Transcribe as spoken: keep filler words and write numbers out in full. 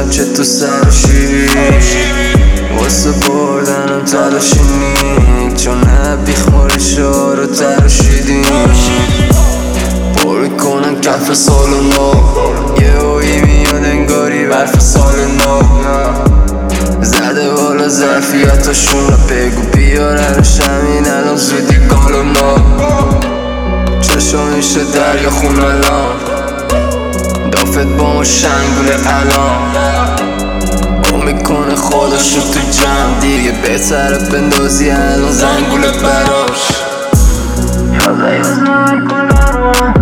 شدم چه تو سر شیری واسه بردنم تلاشی نی چون نه بیخماری شا رو تراشیدیم پاری کنم کف سال نو یه هایی میاد انگاری برف سال نو زده بالا ظرفیتاشون رو بگو بیارنش همین الان زودی گالو نو چشا میشه دریا خون الان دافت با ما شنگونه الان او میکنه خودشو تو جمع دیگه بهتره بندازی الان زنگوله براش یازه یازه میکنه رو